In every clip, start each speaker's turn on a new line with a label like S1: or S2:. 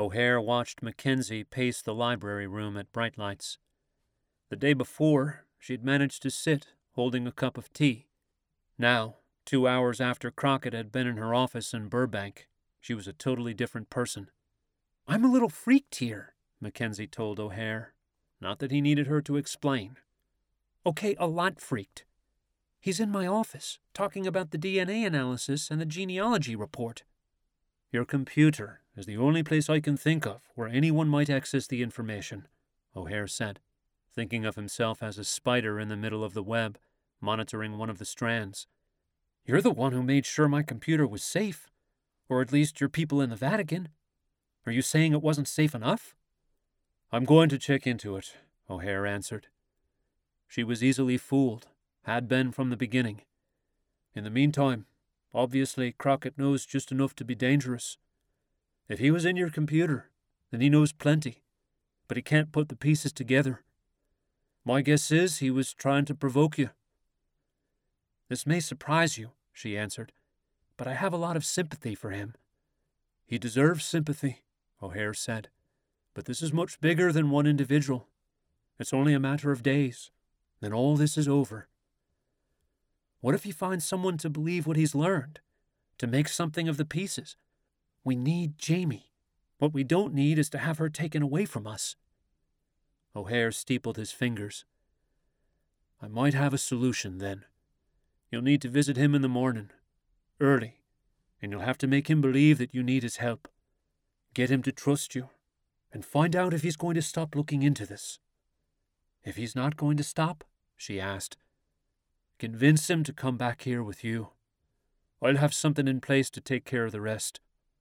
S1: O'Hare watched Mackenzie pace the library room at bright lights. The day before, she'd managed to sit, holding a cup of tea. Now, 2 hours after Crockett had been in her office in Burbank, she was a totally different person. "I'm a little freaked here," Mackenzie told O'Hare. Not that he needed her to explain. "Okay, a lot freaked. He's in my office, talking about the DNA analysis and the genealogy report." "Your computer is the only place I can think of where anyone might access the information," O'Hare said, thinking of himself as a spider in the middle of the web, monitoring one of the strands. "You're the one who made sure my computer was safe. Or at least your people in the Vatican. Are you saying it wasn't safe enough?" "I'm going to check into it," O'Hare answered. She was easily fooled, had been from the beginning. In the meantime, obviously Crockett knows just enough to be dangerous. If he was in your computer, then he knows plenty, but he can't put the pieces together. My guess is he was trying to provoke you." "This may surprise you," she answered, "but I have a lot of sympathy for him." "He deserves sympathy," O'Hare said, "but this is much bigger than one individual. It's only a matter of days. Then all this is over." "What if he finds someone to believe what he's learned, to make something of the pieces? We need Jamie. What we don't need is to have her taken away from us." O'Hare steepled his fingers. "I might have a solution, then. You'll need to visit him in the morning, early, and you'll have to make him believe that you need his help. Get him to trust you, and find out if he's going to stop looking into this." "If he's not going to stop?" she asked. "Convince him to come back here with you. I'll have something in place to take care of the rest."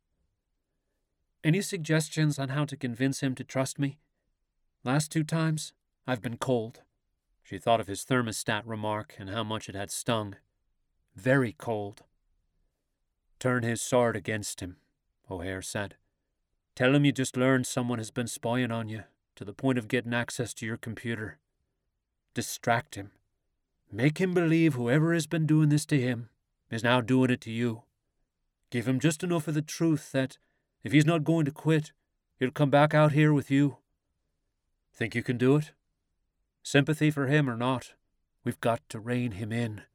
S1: "Any suggestions on how to convince him to trust me? Last 2 times, I've been cold." She thought of his thermostat remark and how much it had stung. Very cold. "Turn his sword against him," O'Hare said. "Tell him you just learned someone has been spying on you, to the point of getting access to your computer. Distract him. Make him believe whoever has been doing this to him is now doing it to you. Give him just enough of the truth that, if he's not going to quit, he'll come back out here with you. Think you can do it? Sympathy for him or not, we've got to rein him in."